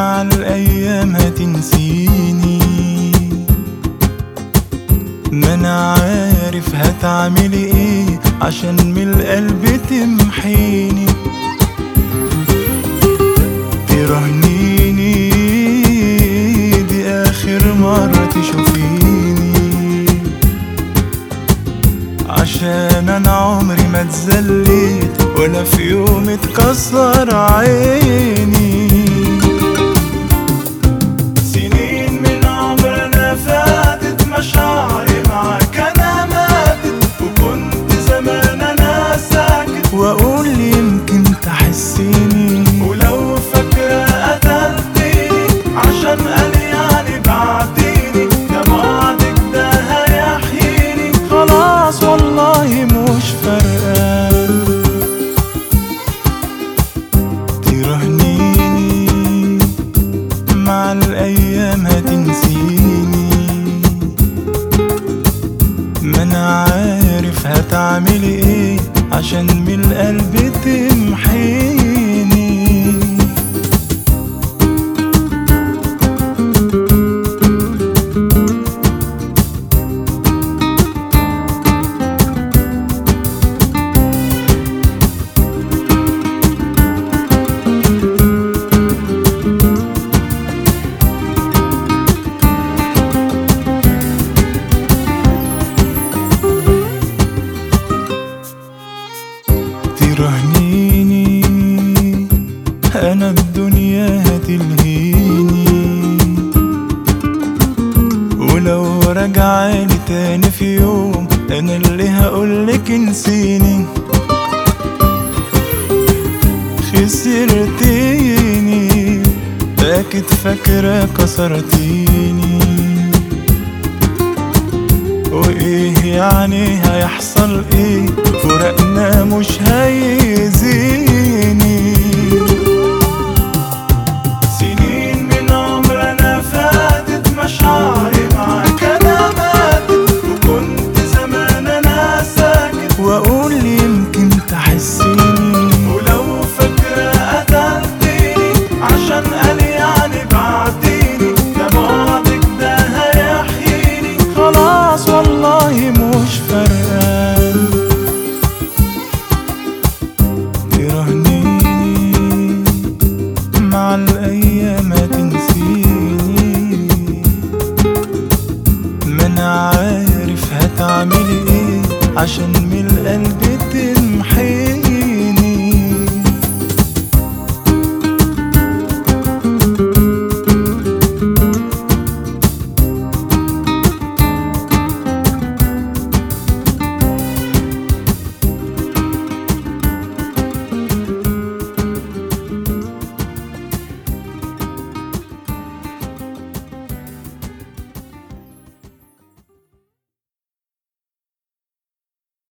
مع الأيام هتنسيني، ما أنا عارف هتعملي ايه عشان من القلب تمحيني. ترهنيني دي آخر مرة تشوفيني، عشان أنا عمري ما اتذليت ولا في يوم اتكسر عيني. سنين من عمرنا فاتت، مشاعري معاك أنا ماتت، وكنت زمان أنا ساكت وأقول يمكن تحسيني، ولو فاكرة قتلتيني عشان قال يعني بعتيني، ده بعدك ده هيحييني، خلاص والله مش فارقة. ترهنيني مع الأيام هتنسيني، ما أنا عارف هتعملي ايه عشان من القلب تمحيني. ترهنيني أنا الدنيا هتلهيني، ولو رجعالي تاني في يوم أنا اللي هقولك انسيني. خسرتيني أكيد فاكرة كسرتيني، وايه يعني هيحصل ايه، فراقنا مش هيزيد.